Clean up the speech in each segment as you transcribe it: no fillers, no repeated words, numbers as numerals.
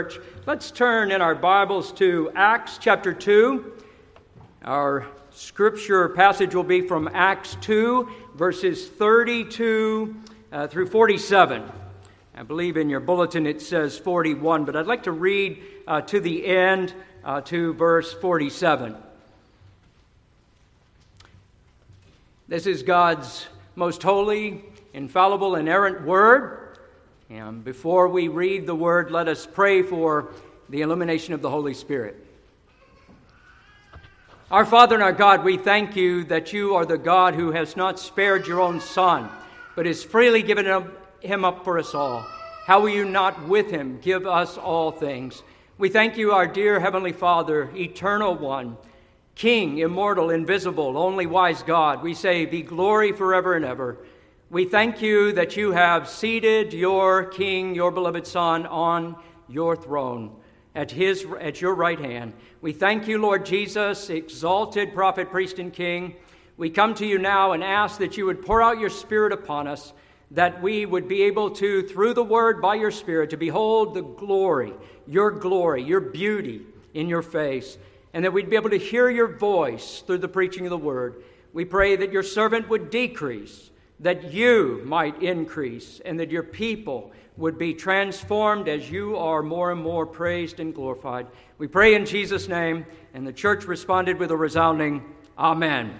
Let's turn in our Bibles to Acts chapter 2. Our scripture passage will be from Acts 2, verses 32 through 47. I believe in your bulletin it says 41, but I'd like to read to the end to verse 47. This is God's most holy, infallible, inerrant word. And before we read the word, let us pray for the illumination of the Holy Spirit. Our Father and our God, we thank you that you are the God who has not spared your own Son, but has freely given him up for us all. How will you not with him give us all things? We thank you, our dear Heavenly Father, eternal one, King, immortal, invisible, only wise God. We say, be glory forever and ever. We thank you that you have seated your King, your beloved Son, on your throne at your right hand. We thank you, Lord Jesus, exalted prophet, priest, and king. We come to you now and ask that you would pour out your Spirit upon us, that we would be able to, through the word, by your Spirit, to behold the glory, your beauty in your face, and that we'd be able to hear your voice through the preaching of the word. We pray that your servant would decrease, that you might increase, and that your people would be transformed as you are more and more praised and glorified. We pray in Jesus' name, and the church responded with a resounding Amen.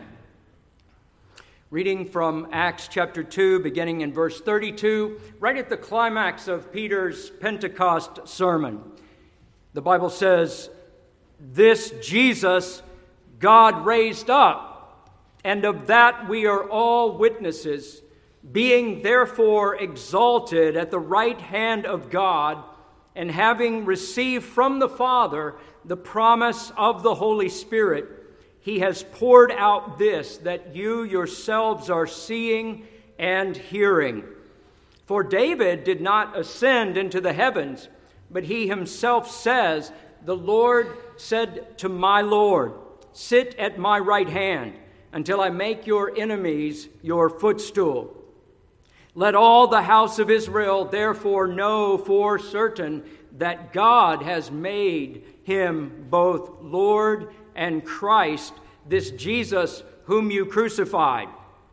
Reading from Acts chapter 2, beginning in verse 32, right at the climax of Peter's Pentecost sermon. The Bible says, "This Jesus God raised up, and of that we are all witnesses, being therefore exalted at the right hand of God, and having received from the Father the promise of the Holy Spirit, he has poured out this that you yourselves are seeing and hearing. For David did not ascend into the heavens, but he himself says, the Lord said to my Lord, sit at my right hand, until I make your enemies your footstool. Let all the house of Israel therefore know for certain that God has made him both Lord and Christ, this Jesus whom you crucified."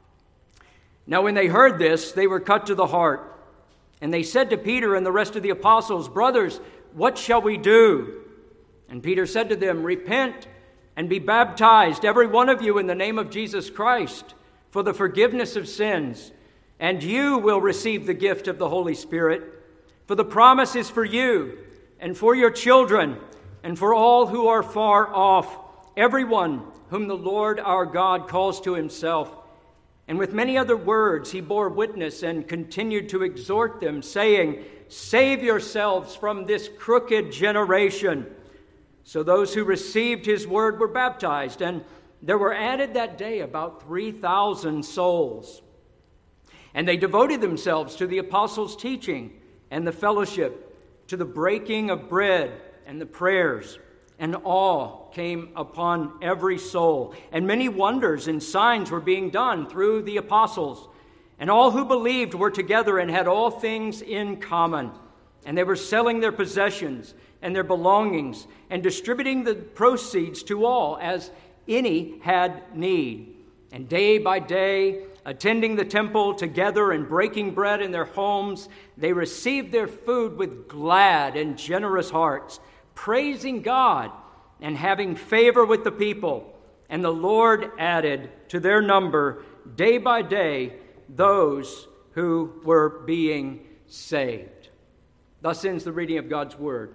Now when they heard this, they were cut to the heart. And they said to Peter and the rest of the apostles, "Brothers, what shall we do?" And Peter said to them, "Repent and be baptized, every one of you, in the name of Jesus Christ, for the forgiveness of sins, and you will receive the gift of the Holy Spirit. For the promise is for you, and for your children, and for all who are far off, everyone whom the Lord our God calls to himself." And with many other words he bore witness and continued to exhort them, saying, "Save yourselves from this crooked generation." So those who received his word were baptized, and there were added that day about 3,000 souls. And they devoted themselves to the apostles' teaching and the fellowship, to the breaking of bread and the prayers. And awe came upon every soul. And many wonders and signs were being done through the apostles. And all who believed were together and had all things in common. And they were selling their possessions and their belongings, and distributing the proceeds to all as any had need. And day by day, attending the temple together and breaking bread in their homes, they received their food with glad and generous hearts, praising God and having favor with the people. And the Lord added to their number day by day those who were being saved. Thus ends the reading of God's word.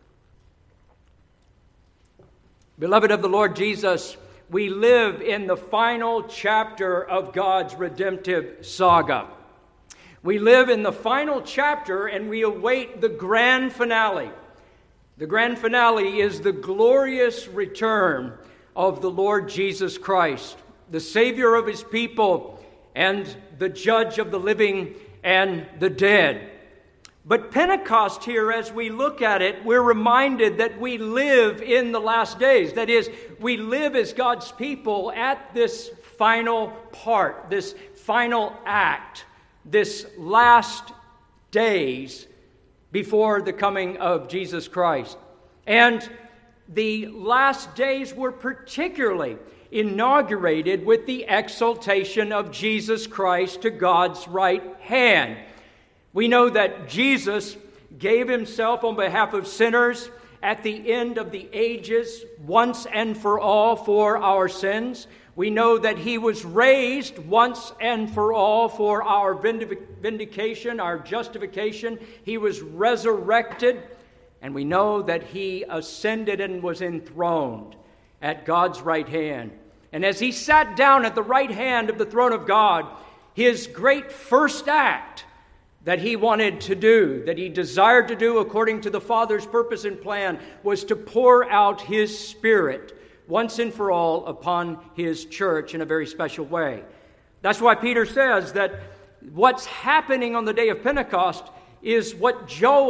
Beloved of the Lord Jesus, we live in the final chapter of God's redemptive saga. We live in the final chapter and we await the grand finale. The grand finale is the glorious return of the Lord Jesus Christ, the Savior of his people and the judge of the living and the dead. But Pentecost here, as we look at it, we're reminded that we live in the last days. That is, we live as God's people at this final part, this final act, this last days before the coming of Jesus Christ. And the last days were particularly inaugurated with the exaltation of Jesus Christ to God's right hand. We know that Jesus gave himself on behalf of sinners at the end of the ages, once and for all, for our sins. We know that he was raised once and for all for our vindication, our justification. He was resurrected, and we know that he ascended and was enthroned at God's right hand. And as he sat down at the right hand of the throne of God, his great first act that he wanted to do, that he desired to do according to the Father's purpose and plan, was to pour out his Spirit once and for all upon his church in a very special way. That's why Peter says that what's happening on the day of Pentecost is what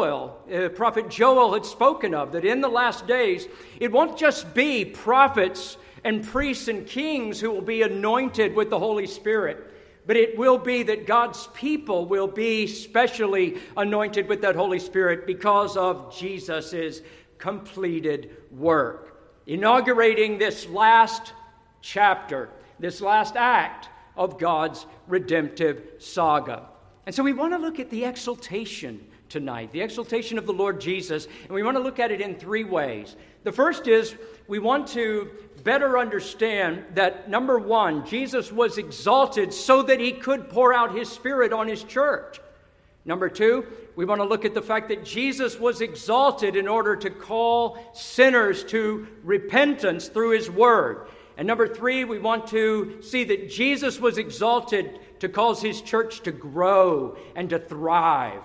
prophet Joel had spoken of, that in the last days, it won't just be prophets and priests and kings who will be anointed with the Holy Spirit, but it will be that God's people will be specially anointed with that Holy Spirit because of Jesus' completed work. Inaugurating this last chapter, this last act of God's redemptive saga. And so we want to look at the exaltation tonight, the exaltation of the Lord Jesus, and we want to look at it in three ways. The first is we want to better understand that, number one, Jesus was exalted so that he could pour out his Spirit on his church. Number two, we want to look at the fact that Jesus was exalted in order to call sinners to repentance through his word. And number three, we want to see that Jesus was exalted to cause his church to grow and to thrive.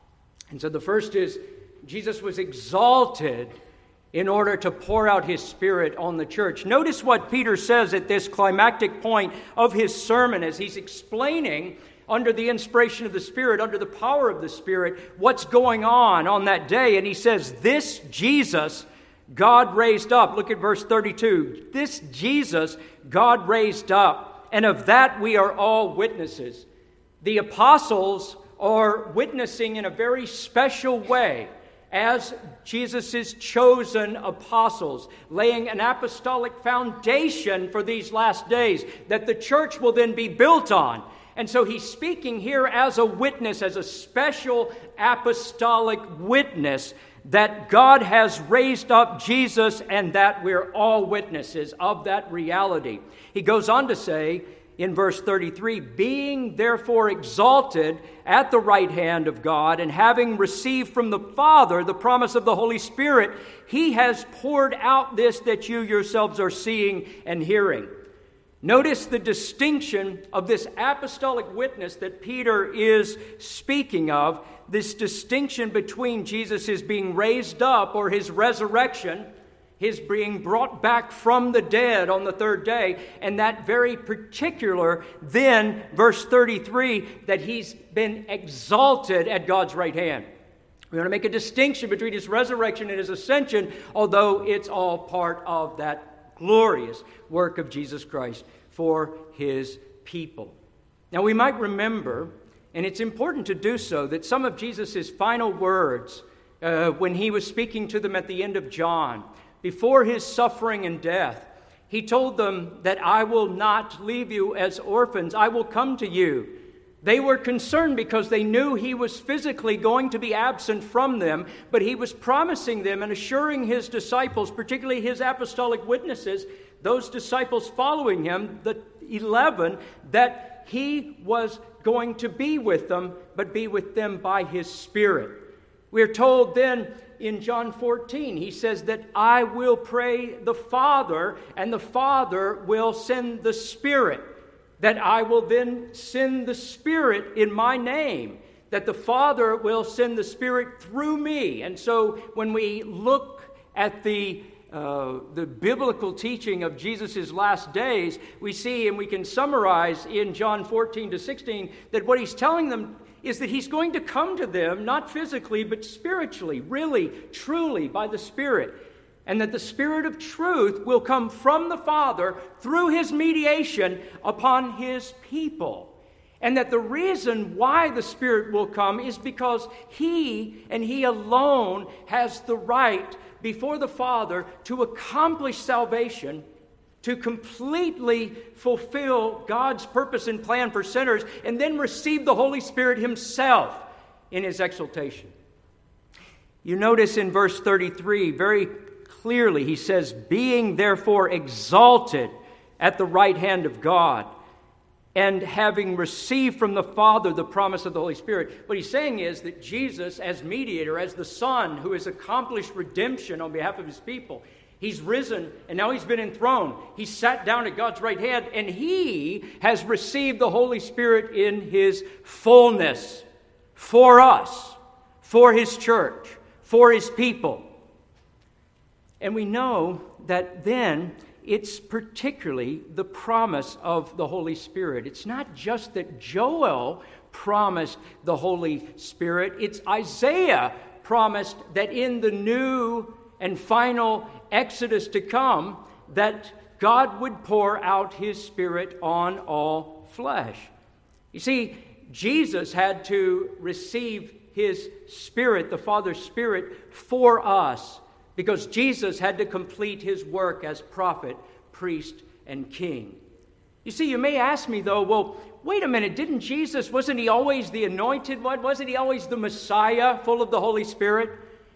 And so the first is Jesus was exalted in order to pour out his Spirit on the church. Notice what Peter says at this climactic point of his sermon as he's explaining, under the inspiration of the Spirit, under the power of the Spirit, what's going on that day. And he says, this Jesus God raised up. Look at verse 32. This Jesus God raised up, and of that we are all witnesses. The apostles are witnessing in a very special way as Jesus' chosen apostles, laying an apostolic foundation for these last days that the church will then be built on. And so he's speaking here as a witness, as a special apostolic witness, that God has raised up Jesus and that we're all witnesses of that reality. He goes on to say in verse 33, being therefore exalted at the right hand of God, and having received from the Father the promise of the Holy Spirit, he has poured out this that you yourselves are seeing and hearing. Notice the distinction of this apostolic witness that Peter is speaking of, this distinction between Jesus' being raised up or his resurrection, his being brought back from the dead on the third day, and that very particular, then, verse 33, that he's been exalted at God's right hand. We want to make a distinction between his resurrection and his ascension, although it's all part of that glorious work of Jesus Christ for his people. Now, we might remember, and it's important to do so, that some of Jesus' final words when he was speaking to them at the end of John, before his suffering and death, he told them that I will not leave you as orphans. I will come to you. They were concerned because they knew he was physically going to be absent from them, but he was promising them and assuring his disciples, particularly his apostolic witnesses, those disciples following him, the 11, that he was going to be with them, but be with them by his Spirit. We're told then in John 14, he says that I will pray the Father, and the Father will send the Spirit. That I will then send the Spirit in my name. That the Father will send the Spirit through me. And so when we look at the biblical teaching of Jesus' last days, we see, and we can summarize in John 14 to 16, that what he's telling them is that he's going to come to them, not physically, but spiritually, really, truly, by the Spirit. And that the Spirit of truth will come from the Father through his mediation upon his people. And that the reason why the Spirit will come is because He and He alone has the right before the Father to accomplish salvation, to completely fulfill God's purpose and plan for sinners, and then receive the Holy Spirit Himself in His exaltation. You notice in verse 33, very clearly, he says, being therefore exalted at the right hand of God, and having received from the Father the promise of the Holy Spirit. What he's saying is that Jesus, as mediator, as the Son who has accomplished redemption on behalf of His people, He's risen, and now He's been enthroned. He's sat down at God's right hand, and He has received the Holy Spirit in His fullness for us, for His church, for His people. And we know that then it's particularly the promise of the Holy Spirit. It's not just that Joel promised the Holy Spirit. It's Isaiah promised that in the new and final Exodus to come, that God would pour out His Spirit on all flesh. You see, Jesus had to receive His Spirit, the Father's Spirit, for us, because Jesus had to complete His work as prophet, priest, and king. You see, you may ask me, though, well, wait a minute, wasn't He always the anointed one? Wasn't He always the Messiah, full of the Holy Spirit?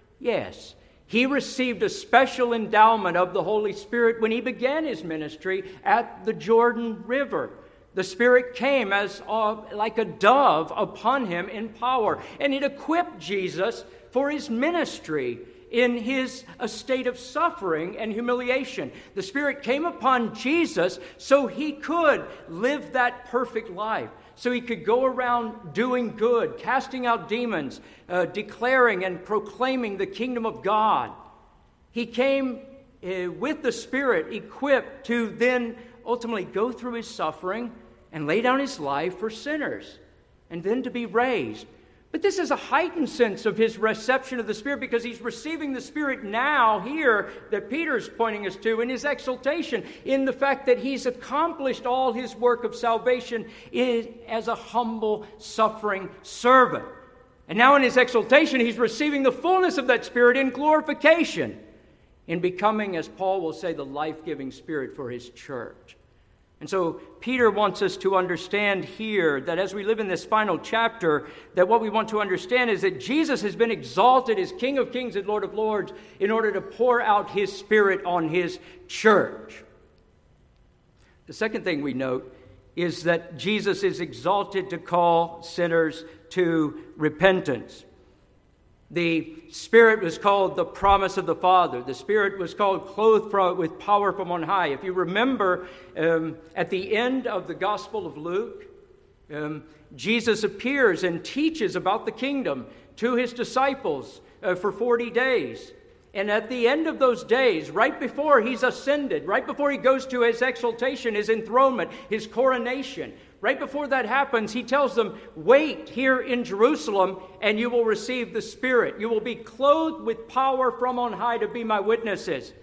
Yes. He received a special endowment of the Holy Spirit when He began His ministry at the Jordan River. The Spirit came as like a dove upon Him in power, and it equipped Jesus for His ministry in His state of suffering and humiliation. The Spirit came upon Jesus so He could live that perfect life, so He could go around doing good, casting out demons, declaring and proclaiming the kingdom of God. He came with the Spirit equipped to then ultimately go through His suffering and lay down His life for sinners, and then to be raised. But this is a heightened sense of His reception of the Spirit, because He's receiving the Spirit now here that Peter's pointing us to in His exaltation, in the fact that He's accomplished all His work of salvation as a humble, suffering servant. And now in His exaltation, He's receiving the fullness of that Spirit in glorification, in becoming, as Paul will say, the life-giving Spirit for His church. And so Peter wants us to understand here that as we live in this final chapter, that what we want to understand is that Jesus has been exalted as King of Kings and Lord of Lords in order to pour out His Spirit on His church. The second thing we note is that Jesus is exalted to call sinners to repentance. The Spirit was called the promise of the Father. The Spirit was called clothed with power from on high. If you remember, at the end of the Gospel of Luke, Jesus appears and teaches about the kingdom to His disciples for 40 days. And at the end of those days, right before He's ascended, right before He goes to His exaltation, His enthronement, His coronation, right before that happens, He tells them, wait here in Jerusalem and you will receive the Spirit. You will be clothed with power from on high to be my witnesses.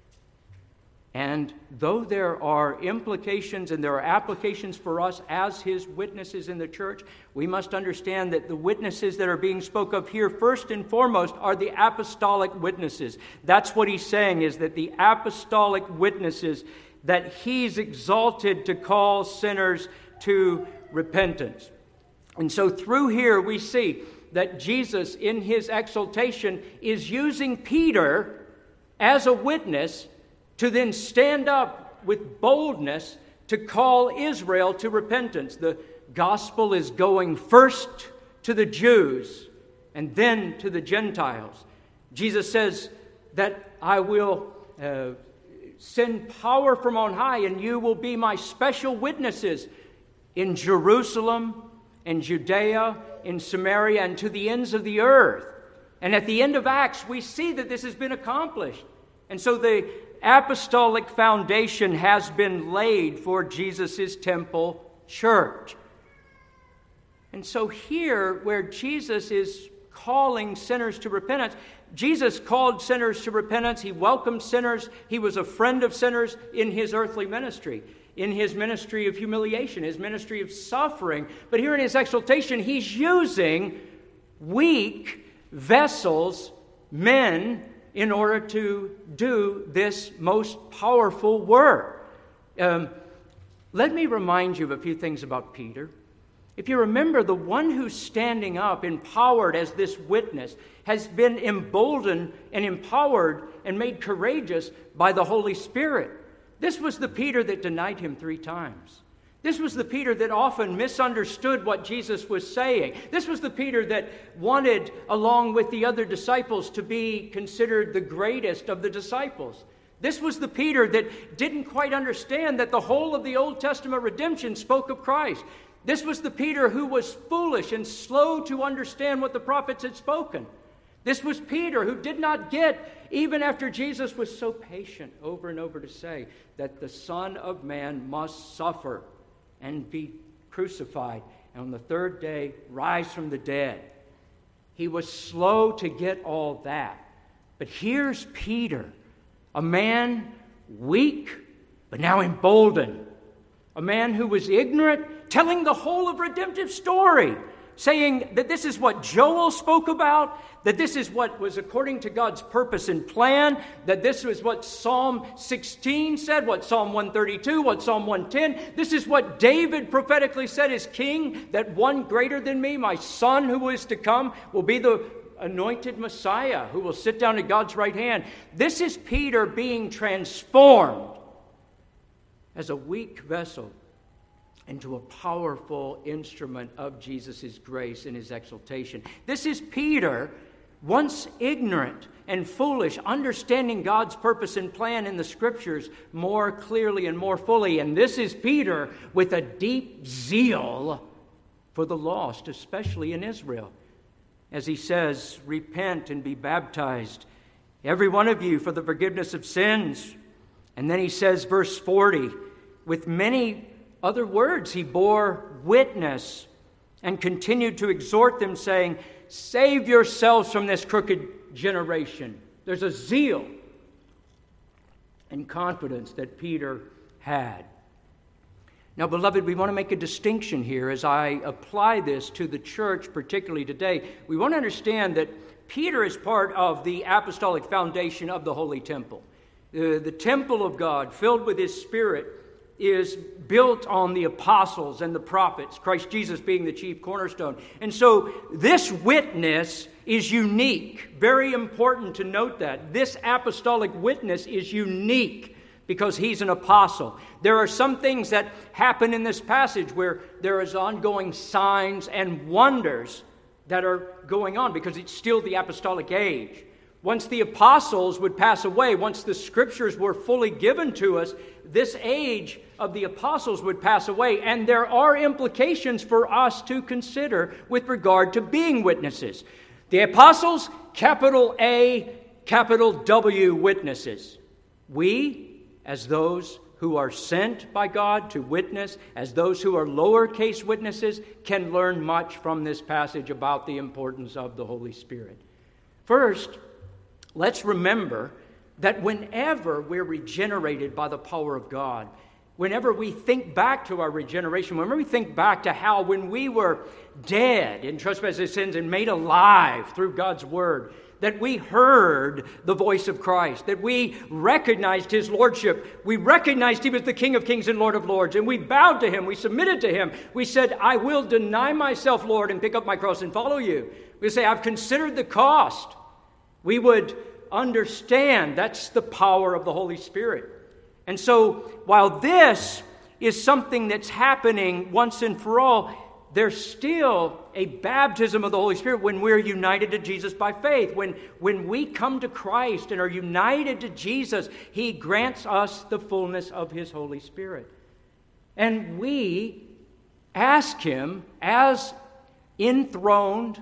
And though there are implications and there are applications for us as His witnesses in the church, we must understand that the witnesses that are being spoke of here, first and foremost, are the apostolic witnesses. That's what he's saying, is that the apostolic witnesses that He's exalted to call sinners to repentance. And so through here we see that Jesus in His exaltation is using Peter as a witness to then stand up with boldness to call Israel to repentance. The gospel is going first to the Jews and then to the Gentiles. Jesus says that I will send power from on high, and you will be my special witnesses in Jerusalem, in Judea, in Samaria, and to the ends of the earth. And at the end of Acts, we see that this has been accomplished. And so the apostolic foundation has been laid for Jesus' temple church. And so here, where Jesus is calling sinners to repentance, Jesus called sinners to repentance. He welcomed sinners. He was a friend of sinners in His earthly ministry. in his ministry of humiliation, his ministry of suffering. But here in his exaltation, he's using weak vessels, men, in order to do this most powerful work. Let me remind you of a few things about Peter. If you remember, the one who's standing up, empowered as this witness, has been emboldened and empowered and made courageous by the Holy Spirit. This was the Peter that denied him 3 times. This was the Peter that often misunderstood what Jesus was saying. This was the Peter that wanted, along with the other disciples, to be considered the greatest of the disciples. This was the Peter that didn't quite understand that the whole of the Old Testament redemption spoke of Christ. This was the Peter who was foolish and slow to understand what the prophets had spoken. This was Peter who did not get, even after Jesus was so patient over and over to say that the Son of Man must suffer and be crucified, and on the 3rd day rise from the dead. He was slow to get all that. But here's Peter, a man weak, but now emboldened. A man who was ignorant, telling the whole of redemptive story, saying that this is what Joel spoke about, that this is what was according to God's purpose and plan, that this was what Psalm 16 said, what Psalm 132, what Psalm 110. This is what David prophetically said as king, that one greater than me, my son who is to come, will be the anointed Messiah who will sit down at God's right hand. This is Peter being transformed as a weak vessel into a powerful instrument of Jesus' grace and his exaltation. This is Peter, once ignorant and foolish, understanding God's purpose and plan in the Scriptures more clearly and more fully. And this is Peter with a deep zeal for the lost, especially in Israel. As he says, repent and be baptized, every one of you, for the forgiveness of sins. And then he says, verse 40, with many other words, he bore witness and continued to exhort them, saying, save yourselves from this crooked generation. There's a zeal and confidence that Peter had. Now, beloved, we want to make a distinction here as I apply this to the church, particularly today. We want to understand that Peter is part of the apostolic foundation of the Holy Temple. The temple of God, filled with His Spirit, is built on the apostles and the prophets, Christ Jesus being the chief cornerstone. And so this witness is unique. Very important to note that. This apostolic witness is unique because he's an apostle. There are some things that happen in this passage where there is ongoing signs and wonders that are going on because it's still the apostolic age. Once the apostles would pass away, once the Scriptures were fully given to us, this age of the apostles would pass away, and there are implications for us to consider with regard to being witnesses. The apostles, capital A, capital W witnesses. We, as those who are sent by God to witness, as those who are lowercase witnesses, can learn much from this passage about the importance of the Holy Spirit. First, let's remember that whenever we're regenerated by the power of God, whenever we think back to our regeneration, whenever we think back to how when we were dead in trespasses and sins and made alive through God's Word, that we heard the voice of Christ, that we recognized His Lordship, we recognized He was the King of Kings and Lord of Lords, and we bowed to Him, we submitted to Him. We said, I will deny myself, Lord, and pick up my cross and follow you. We say, I've considered the cost. We would understand that's the power of the Holy Spirit. And so while this is something that's happening once and for all, there's still a baptism of the Holy Spirit when we're united to Jesus by faith. When we come to Christ and are united to Jesus, He grants us the fullness of His Holy Spirit. And we ask Him as enthroned,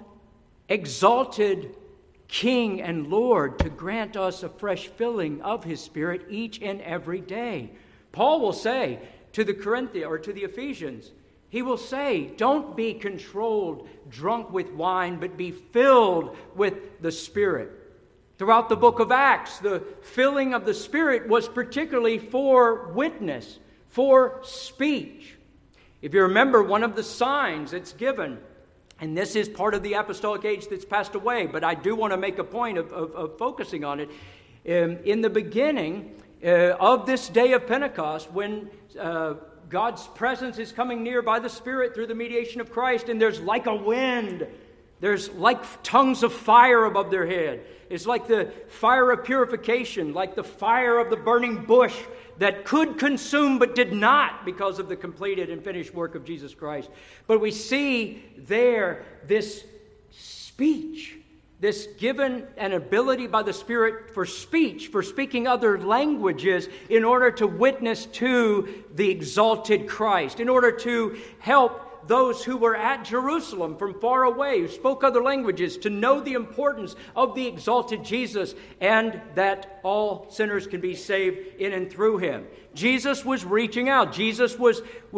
exalted King and Lord to grant us a fresh filling of His Spirit each and every day. Paul will say to the Corinthians or to the Ephesians, he will say, don't be controlled, drunk with wine, but be filled with the Spirit. Throughout the book of Acts, the filling of the Spirit was particularly for witness, for speech. If you remember, one of the signs that's given, and this is part of the apostolic age that's passed away, but I do want to make a point of focusing on it. In the beginning of this day of Pentecost, when God's presence is coming near by the Spirit through the mediation of Christ, and there's like a wind, there's like tongues of fire above their head. It's like the fire of purification, like the fire of the burning bush that could consume but did not because of the completed and finished work of Jesus Christ. But we see there this speech, this given an ability by the Spirit for speech, for speaking other languages in order to witness to the exalted Christ, in order to help those who were at Jerusalem from far away, who spoke other languages, to know the importance of the exalted Jesus and that all sinners can be saved in and through him. Jesus was reaching out. Jesus was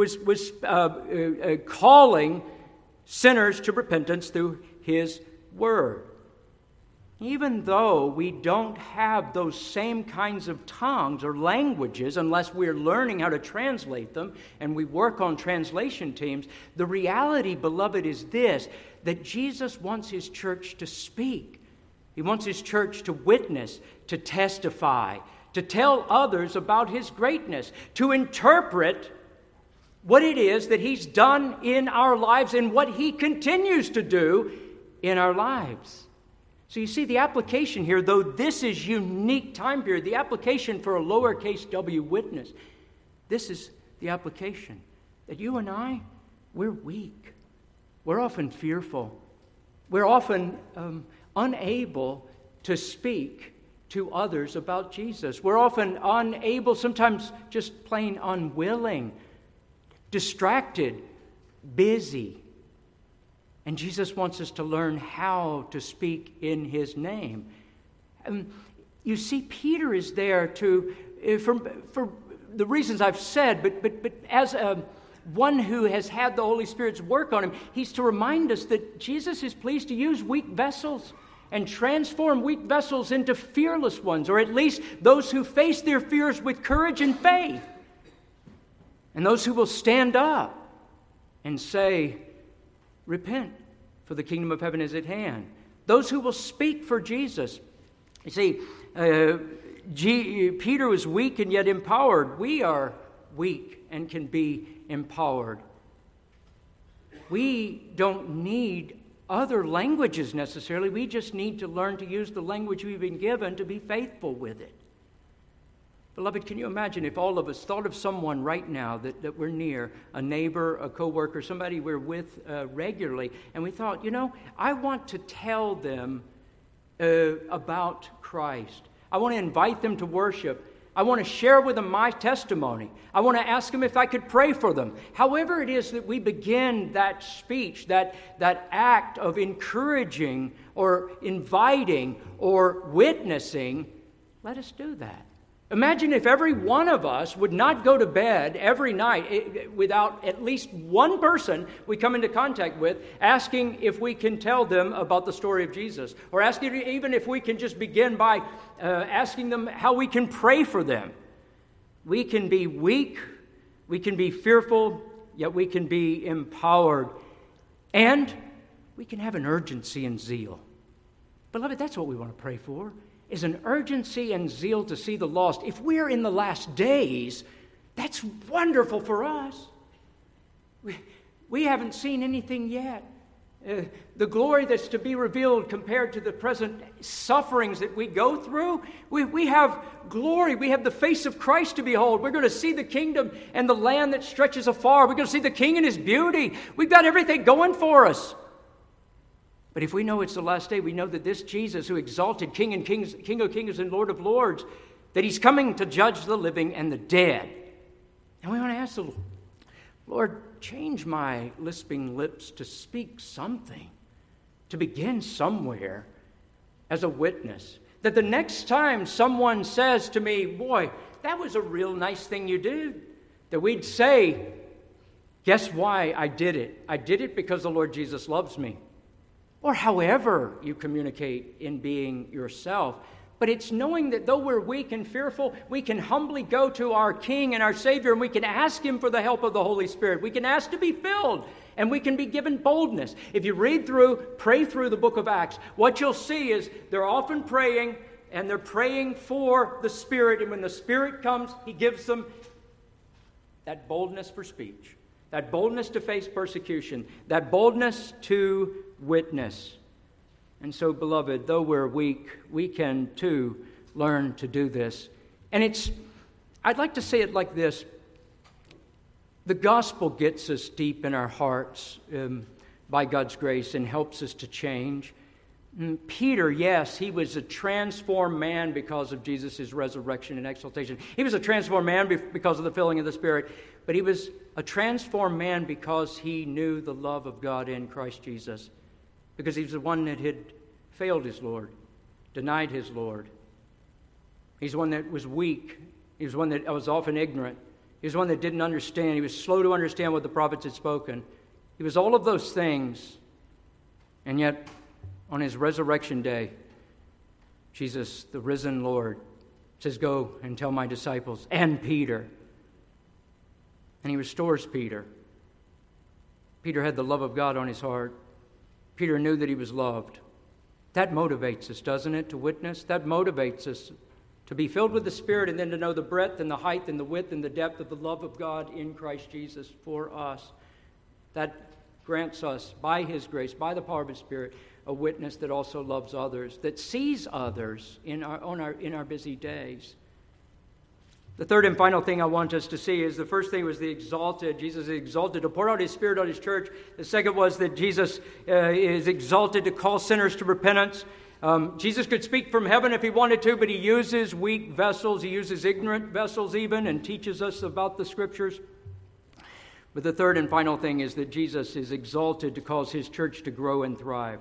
calling sinners to repentance through his word. Even though we don't have those same kinds of tongues or languages unless we're learning how to translate them, and we work on translation teams, the reality, beloved, is this, that Jesus wants his church to speak. He wants his church to witness, to testify, to tell others about his greatness, to interpret what it is that he's done in our lives and what he continues to do in our lives. So you see the application here, though this is unique time period, the application for a lowercase w witness, this is the application. That you and I, we're weak. We're often fearful. We're often unable to speak to others about Jesus. We're often unable, sometimes just plain unwilling, distracted, busy. And Jesus wants us to learn how to speak in his name. You see, Peter is there for the reasons I've said, but as one who has had the Holy Spirit's work on him, he's to remind us that Jesus is pleased to use weak vessels and transform weak vessels into fearless ones, or at least those who face their fears with courage and faith, and those who will stand up and say, repent, for the kingdom of heaven is at hand. Those who will speak for Jesus. You see, Peter was weak and yet empowered. We are weak and can be empowered. We don't need other languages necessarily. We just need to learn to use the language we've been given to be faithful with it. Beloved, can you imagine if all of us thought of someone right now that we're near, a neighbor, a coworker, somebody we're with regularly, and we thought, I want to tell them about Christ. I want to invite them to worship. I want to share with them my testimony. I want to ask them if I could pray for them. However it is that we begin that speech, that act of encouraging or inviting or witnessing, let us do that. Imagine if every one of us would not go to bed every night without at least one person we come into contact with asking if we can tell them about the story of Jesus, or asking even if we can just begin by asking them how we can pray for them. We can be weak, we can be fearful, yet we can be empowered, and we can have an urgency and zeal. Beloved, that's what we want to pray for. Is an urgency and zeal to see the lost. If we're in the last days, that's wonderful for us. We haven't seen anything yet. The glory that's to be revealed compared to the present sufferings that we go through, we have glory. We have the face of Christ to behold. We're going to see the kingdom and the land that stretches afar. We're going to see the King in his beauty. We've got everything going for us. But if we know it's the last day, we know that this Jesus who exalted King of Kings and Lord of Lords, that he's coming to judge the living and the dead. And we want to ask the Lord, change my lisping lips to speak something, to begin somewhere as a witness. That the next time someone says to me, boy, that was a real nice thing you did, that we'd say, guess why I did it? I did it because the Lord Jesus loves me. Or however you communicate in being yourself, But it's knowing that though we're weak and fearful, we can humbly go to our King and our Savior, and we can ask Him for the help of the Holy Spirit. We can ask to be filled, and we can be given boldness. If you pray through the book of Acts, what you'll see is they're often praying, and they're praying for the Spirit. And when the Spirit comes, He gives them that boldness for speech, that boldness to face persecution, that boldness to witness. And so, beloved, though we're weak, we can too learn to do this. And I'd like to say it like this. The gospel gets us deep in our hearts by God's grace and helps us to change. Peter, yes, he was a transformed man because of Jesus' resurrection and exaltation. He was a transformed man because of the filling of the Spirit. But he was a transformed man because he knew the love of God in Christ Jesus. Because he was the one that had failed his Lord, denied his Lord. He's the one that was weak. He was one that was often ignorant. He was one that didn't understand. He was slow to understand what the prophets had spoken. He was all of those things. And yet, on his resurrection day, Jesus, the risen Lord, says, "Go and tell my disciples," and Peter. And he restores Peter. Peter had the love of God on his heart. Peter knew that he was loved. That motivates us, doesn't it, to witness? That motivates us to be filled with the Spirit and then to know the breadth and the height and the width and the depth of the love of God in Christ Jesus for us. That grants us, by His grace, by the power of His Spirit, a witness that also loves others, that sees others in our busy days. The third and final thing I want us to see is the first thing was Jesus is exalted to pour out His Spirit on His church. The second was that Jesus is exalted to call sinners to repentance. Jesus could speak from heaven if He wanted to, but He uses weak vessels. He uses ignorant vessels even and teaches us about the Scriptures. But the third and final thing is that Jesus is exalted to cause His church to grow and thrive.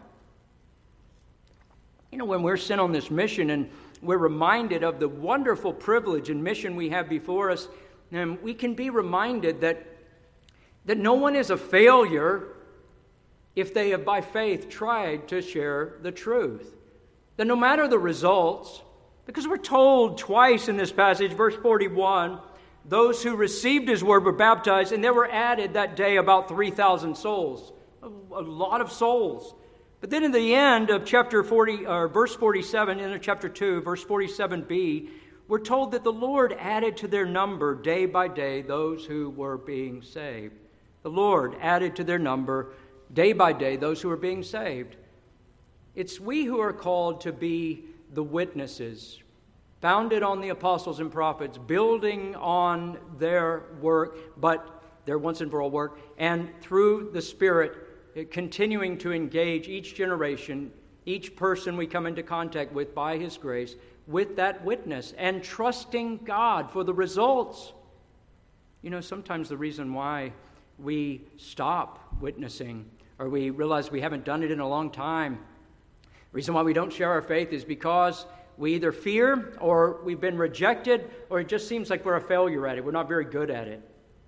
You know, when we're sent on this mission and we're reminded of the wonderful privilege and mission we have before us, and we can be reminded that no one is a failure if they have by faith tried to share the truth. That no matter the results, because we're told twice in this passage, verse 41, those who received His word were baptized, and there were added that day about 3,000 souls, a lot of souls. But then in the end of chapter 40, or verse 47, in chapter 2, verse 47b, we're told that the Lord added to their number day by day those who were being saved. The Lord added to their number day by day those who were being saved. It's we who are called to be the witnesses, founded on the apostles and prophets, building on their work, but their once and for all work, and through the Spirit, continuing to engage each generation, each person we come into contact with by His grace, with that witness, and trusting God for the results. You know, sometimes the reason why we stop witnessing, or we realize we haven't done it in a long time, the reason why we don't share our faith is because we either fear, or we've been rejected, or it just seems like we're a failure at it. We're not very good at it.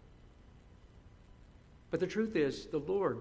But the truth is, the Lord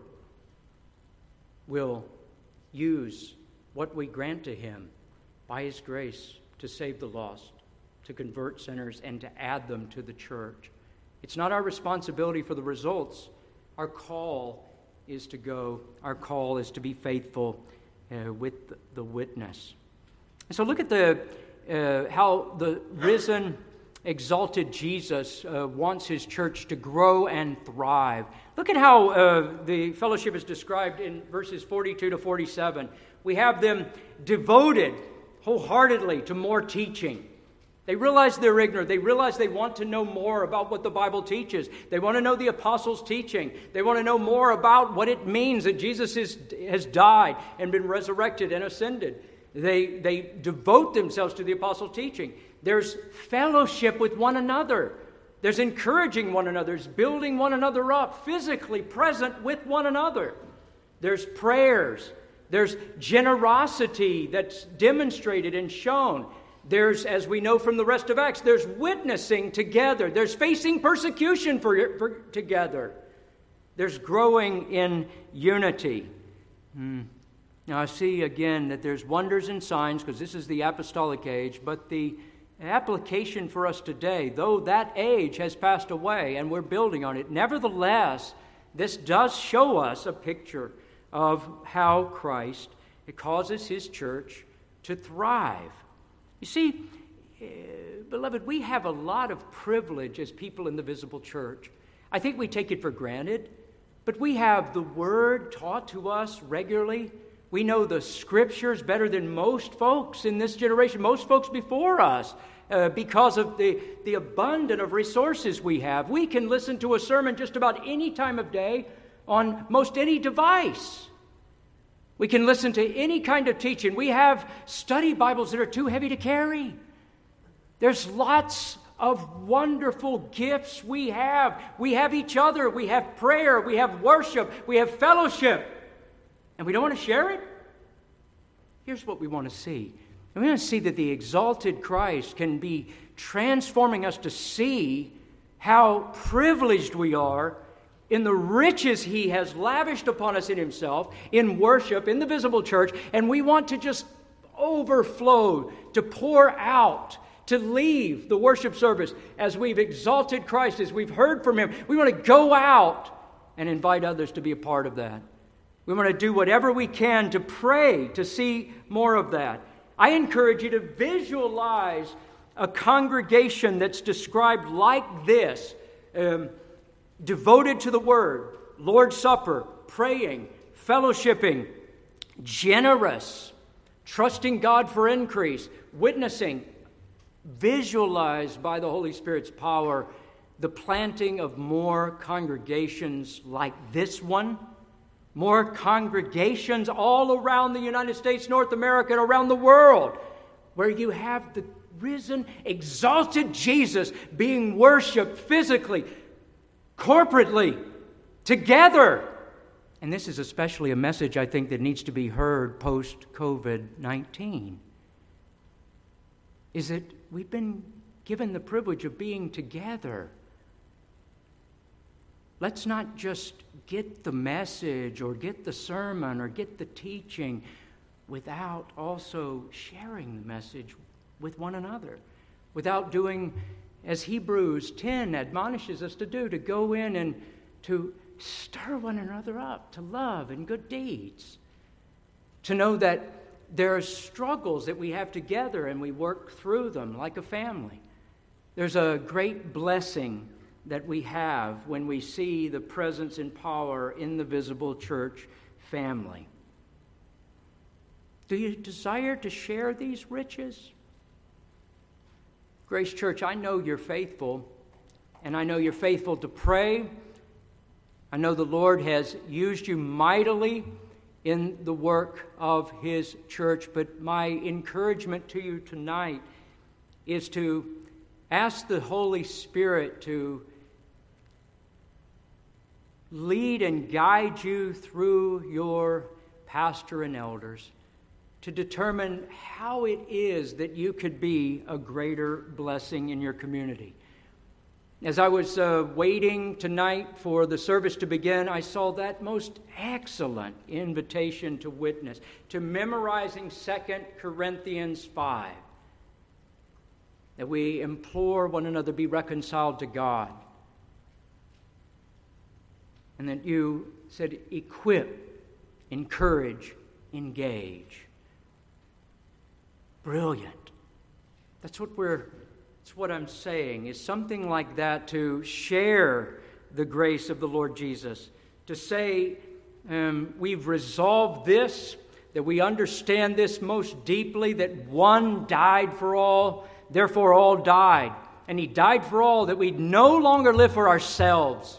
will use what we grant to Him by His grace to save the lost, to convert sinners, and to add them to the church. It's not our responsibility for the results. Our call is to go. Our call is to be faithful with the witness. And so look at how the risen, exalted Jesus wants His church to grow and thrive. Look at how the fellowship is described in verses 42 to 47. We have them devoted wholeheartedly to more teaching. They realize they're ignorant. They realize they want to know more about what the Bible teaches. They want to know the apostles' teaching. They want to know more about what it means that Jesus has died and been resurrected and ascended. They devote themselves to the apostles' teaching. There's fellowship with one another. There's encouraging one another. There's building one another up, physically present with one another. There's prayers. There's generosity that's demonstrated and shown. There's, as we know from the rest of Acts, there's witnessing together. There's facing persecution together. There's growing in unity. Now, I see again that there's wonders and signs because this is the apostolic age, but the application for us today, though that age has passed away and we're building on it, nevertheless, this does show us a picture of how Christ causes his church to thrive. You see, beloved, we have a lot of privilege as people in the visible church. I think we take it for granted, but we have the Word taught to us regularly. We know the Scriptures better than most folks in this generation, most folks before us, because of the abundance of resources we have. We can listen to a sermon just about any time of day on most any device. We can listen to any kind of teaching. We have study Bibles that are too heavy to carry. There's lots of wonderful gifts we have. We have each other. We have prayer. We have worship. We have fellowship. And we don't want to share it? Here's what we want to see. We want to see that the exalted Christ can be transforming us to see how privileged we are in the riches he has lavished upon us in himself, in worship, in the visible church, and we want to just overflow, to pour out, to leave the worship service as we've exalted Christ, as we've heard from him. We want to go out and invite others to be a part of that. We want to do whatever we can to pray to see more of that. I encourage you to visualize a congregation that's described like this, devoted to the Word, Lord's Supper, praying, fellowshipping, generous, trusting God for increase, witnessing. Visualize by the Holy Spirit's power the planting of more congregations like this one, more congregations all around the United States, North America, and around the world, where you have the risen, exalted Jesus being worshiped physically, corporately, together. And this is especially a message, I think, that needs to be heard post-COVID-19, is that we've been given the privilege of being together. Let's not just get the message or get the sermon or get the teaching without also sharing the message with one another, without doing as Hebrews 10 admonishes us to do, to go in and to stir one another up to love and good deeds, to know that there are struggles that we have together and we work through them like a family. There's a great blessing that we have when we see the presence and power in the visible church family. Do you desire to share these riches? Grace Church, I know you're faithful, and I know you're faithful to pray. I know the Lord has used you mightily in the work of his church, but my encouragement to you tonight is to ask the Holy Spirit to lead and guide you through your pastor and elders to determine how it is that you could be a greater blessing in your community. As I was waiting tonight for the service to begin, I saw that most excellent invitation to witness, to memorizing 2 Corinthians 5, that we implore one another be reconciled to God. And that you said equip, encourage, engage. Brilliant. That's what I'm saying, is something like that, to share the grace of the Lord Jesus. To say, we've resolved this, that we understand this most deeply, that one died for all, therefore all died. And he died for all, that we no longer live for ourselves,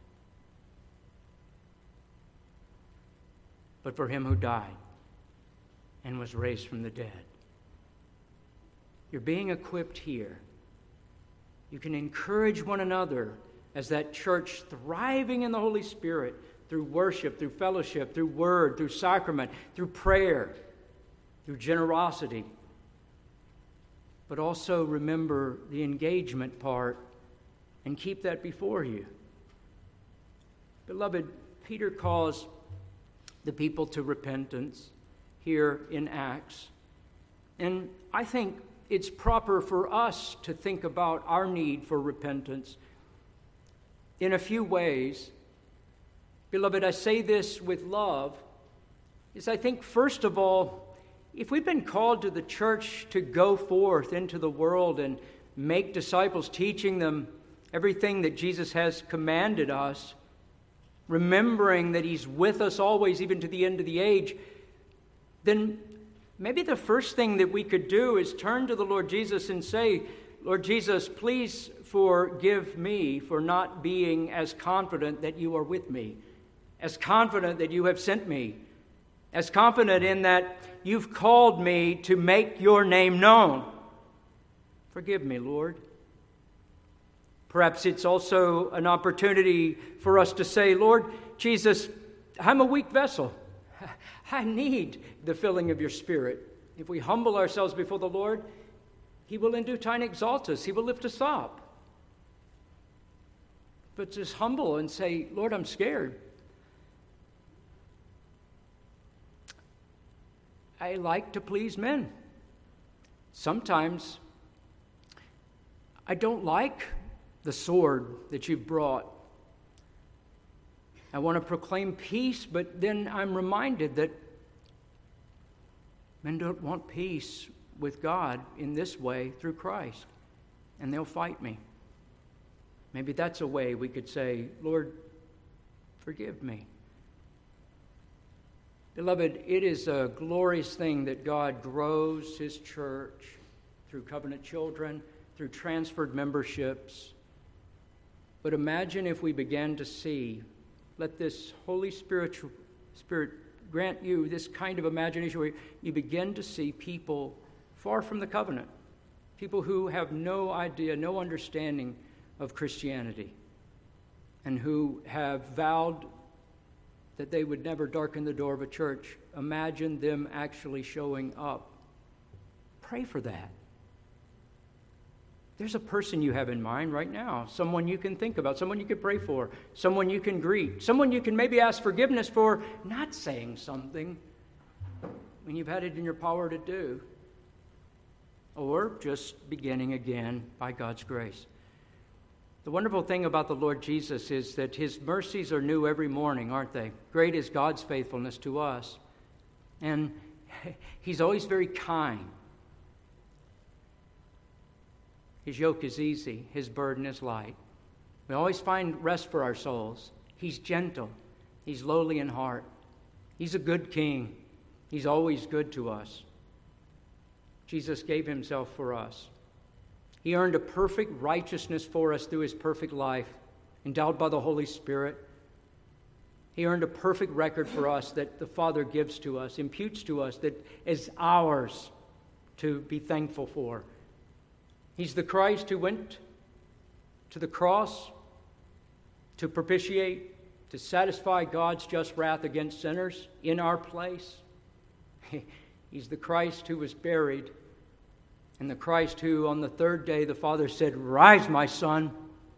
but for him who died and was raised from the dead. You're being equipped here. You can encourage one another as that church thriving in the Holy Spirit through worship, through fellowship, through word, through sacrament, through prayer, through generosity. But also remember the engagement part and keep that before you. Beloved, Peter calls the people to repentance. here in Acts. And I think it's proper for us to think about our need for repentance in a few ways. Beloved, I say this with love, is I think, first of all, if we've been called to the church to go forth into the world and make disciples, teaching them everything that Jesus has commanded us, remembering that he's with us always, even to the end of the age, then maybe the first thing that we could do is turn to the Lord Jesus and say, Lord Jesus, please forgive me for not being as confident that you are with me, as confident that you have sent me, as confident in that you've called me to make your name known. Forgive me, Lord. Perhaps it's also an opportunity for us to say, Lord Jesus, I'm a weak vessel. I need the filling of your Spirit. If we humble ourselves before the Lord, he will in due time exalt us. He will lift us up. But just humble and say, Lord, I'm scared. I like to please men. Sometimes I don't like the sword that you've brought. I want to proclaim peace, but then I'm reminded that men don't want peace with God in this way through Christ, and they'll fight me. Maybe that's a way we could say, Lord, forgive me. Beloved, it is a glorious thing that God grows his church through covenant children, through transferred memberships. But imagine if we began to see, let this Holy Spirit grant you this kind of imagination where you begin to see people far from the covenant, people who have no idea, no understanding of Christianity, and who have vowed that they would never darken the door of a church. Imagine them actually showing up. Pray for that. There's a person you have in mind right now, someone you can think about, someone you can pray for, someone you can greet, someone you can maybe ask forgiveness for not saying something when you've had it in your power to do, or just beginning again by God's grace. The wonderful thing about the Lord Jesus is that his mercies are new every morning, aren't they? Great is God's faithfulness to us. And he's always very kind. His yoke is easy. His burden is light. We always find rest for our souls. He's gentle. He's lowly in heart. He's a good king. He's always good to us. Jesus gave himself for us. He earned a perfect righteousness for us through his perfect life, endowed by the Holy Spirit. He earned a perfect record for us that the Father gives to us, imputes to us, that is ours to be thankful for. He's the Christ who went to the cross to propitiate, to satisfy God's just wrath against sinners in our place. He's the Christ who was buried, and the Christ who on the third day the Father said, "Rise, my son."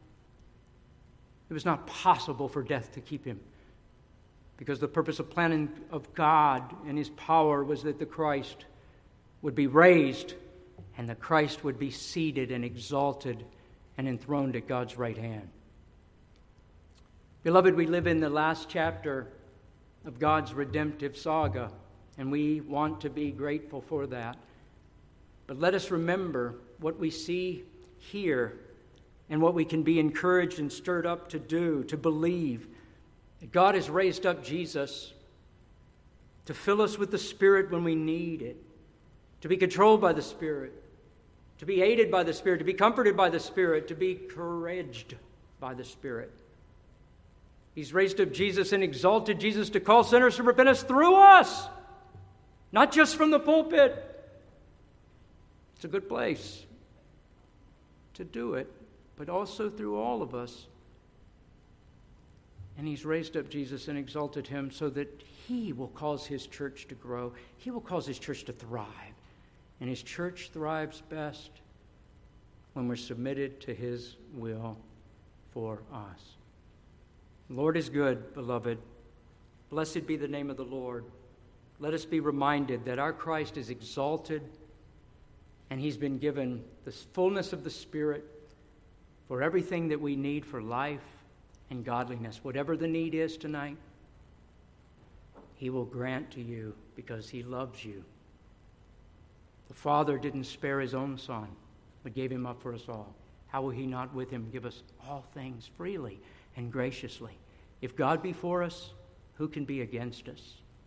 It was not possible for death to keep him, because the purpose of planning of God and his power was that the Christ would be raised and the Christ would be seated and exalted and enthroned at God's right hand. Beloved, we live in the last chapter of God's redemptive saga, and we want to be grateful for that. But let us remember what we see here and what we can be encouraged and stirred up to do, to believe. God has raised up Jesus to fill us with the Spirit when we need it, to be controlled by the Spirit, to be aided by the Spirit, to be comforted by the Spirit, to be encouraged by the Spirit. He's raised up Jesus and exalted Jesus to call sinners to repentance through us, not just from the pulpit. It's a good place to do it, but also through all of us. And he's raised up Jesus and exalted him so that he will cause his church to grow. He will cause his church to thrive. And his church thrives best when we're submitted to his will for us. The Lord is good, beloved. Blessed be the name of the Lord. let us be reminded that our Christ is exalted and he's been given the fullness of the Spirit for everything that we need for life and godliness. Whatever the need is tonight, he will grant to you because he loves you. The Father didn't spare his own Son, but gave him up for us all. How will he not with him give us all things freely and graciously? If God be for us, who can be against us?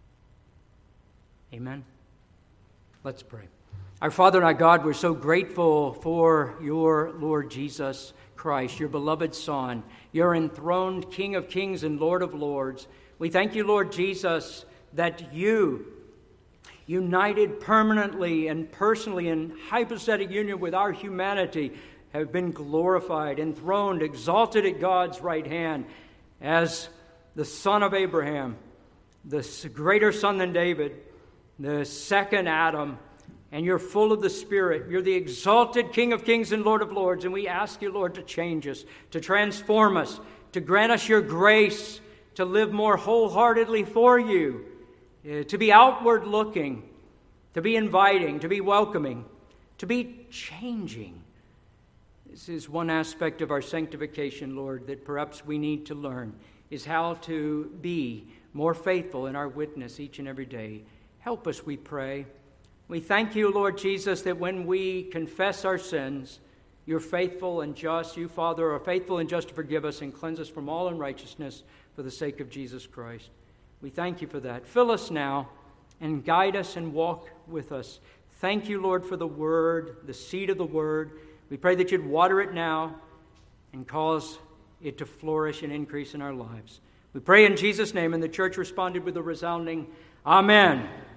Amen. Let's pray. Our Father and our God, we're so grateful for your Lord Jesus Christ, your beloved Son, your enthroned King of kings and Lord of lords. We thank you, Lord Jesus, that you, united permanently and personally in hypostatic union with our humanity, have been glorified, enthroned, exalted at God's right hand as the Son of Abraham, the greater son than David, the second Adam, and you're full of the Spirit. You're the exalted King of kings and Lord of lords, and we ask you, Lord, to change us, to transform us, to grant us your grace, to live more wholeheartedly for you, to be outward looking, to be inviting, to be welcoming, to be changing. This is one aspect of our sanctification, Lord, that perhaps we need to learn, is how to be more faithful in our witness each and every day. Help us, we pray. We thank you, Lord Jesus, that when we confess our sins, you're faithful and just. You, Father, are faithful and just to forgive us and cleanse us from all unrighteousness for the sake of Jesus Christ. We thank you for that. Fill us now and guide us and walk with us. Thank you, Lord, for the word, the seed of the word. We pray that you'd water it now and cause it to flourish and increase in our lives. We pray in Jesus' name, and the church responded with a resounding Amen.